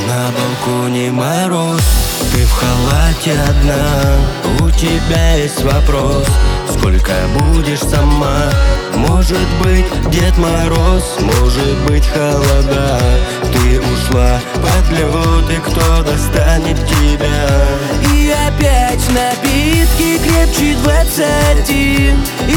На балконе мороз, ты в халате одна. У тебя есть вопрос: сколько будешь сама? Может быть, Дед Мороз, может быть, холода. Ты ушла под лед, и кто достанет тебя? И опять напитки крепче 20, и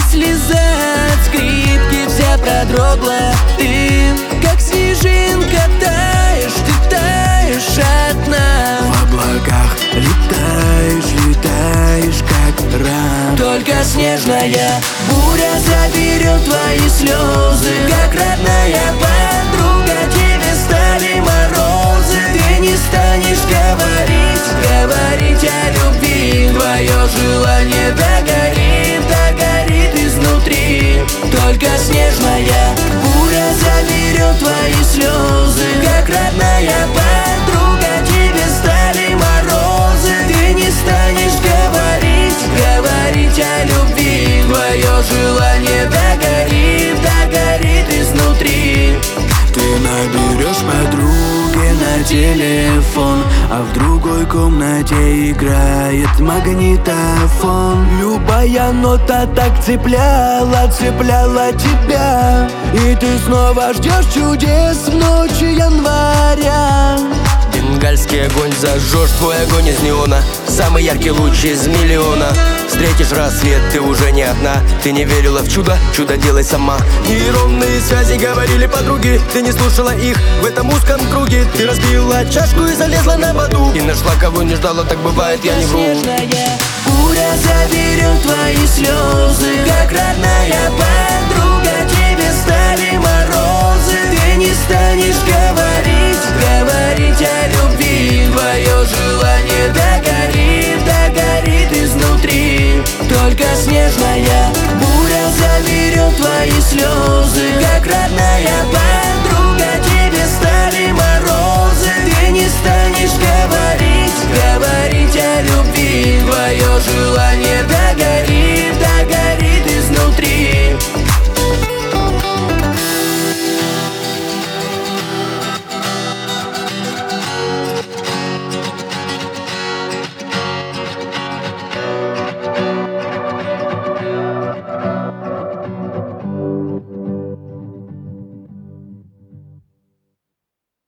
слеза от скрипки вся продрогла. Ты, как снежинка, таешь, ты таешь одна. В облаках летаешь, летаешь, как рак. Только снежная буря заберет твои слезы, как родная подруга тебе стали морозы. Ты не станешь говорить, говорить о любви. Твое желание догорит, догорит изнутри. Только снежная буря заберет твои слезы, как родная подруга тебе стали морозы. Ты не станешь говорить, говорить о любви. Твое желание догорит, догорит изнутри. Ты наберешь подруге на телефон, а в другой комнате играет магнитофон. Любая нота так цепляла, цепляла тебя, и ты снова ждешь чудес в ночи января. Бенгальский огонь зажжешь, твой огонь из неона, самый яркий луч из миллиона. Встретишь рассвет, ты уже не одна. Ты не верила в чудо, чудо делай сама. Нейронные связи говорили подруги, ты не слушала их в этом узком круге. Ты разбила чашку и залезла на воду, и нашла, кого не ждала, так бывает, я не вру. Снежная буря заберет твои слезы, как родная подруга тебе стали морозы. Ты не станешь говорить, говорить о любви. Твое желание догорит, догорит изнутри. Только снежная буря заберет твои слезы, как родная подруга